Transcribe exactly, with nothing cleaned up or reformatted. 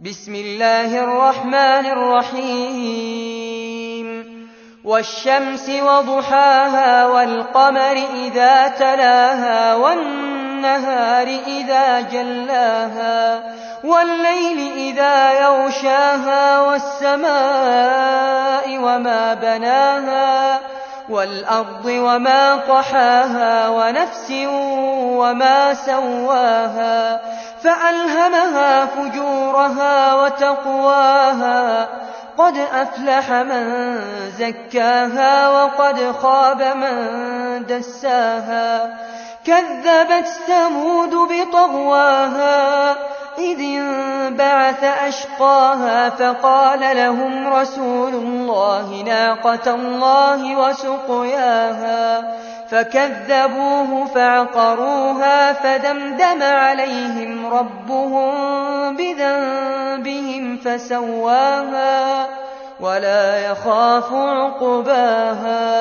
بسم الله الرحمن الرحيم والشمس وضحاها والقمر إذا تلاها والنهار إذا جلاها والليل إذا يغشاها والسماء وما بناها والأرض وما طحاها ونفس وما سواها فألهمها فجورها وتقواها قد أفلح من زكاها وقد خاب من دساها كذبت ثمود بطغواها إذ انبعث أشقاها فقال لهم رسول الله ناقة الله وسقياها فكذبوه فعقروها فدمدم عليهم ربهم بذنبهم فسواها ولا يخاف عقباها